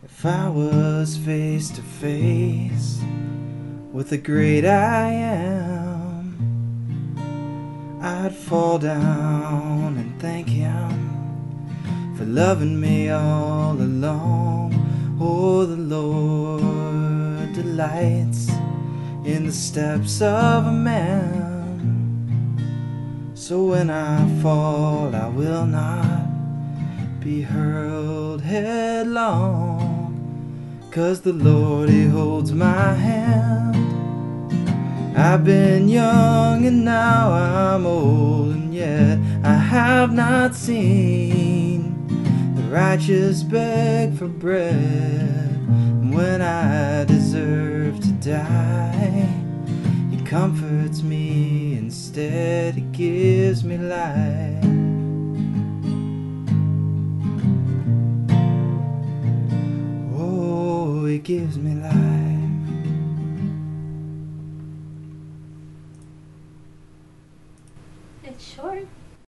If I was face to face with the great I am, I'd fall down and thank Him for loving me all along. Oh, the Lord delights in the steps of a man. So when I fall, I will not be hurled headlong, 'cause the Lord, He holds my hand. I've been young and now I'm old, and yet I have not seen the righteous beg for bread. And when I deserve to die, He comforts me instead. He gives me life. Oh, He gives me life. It's short.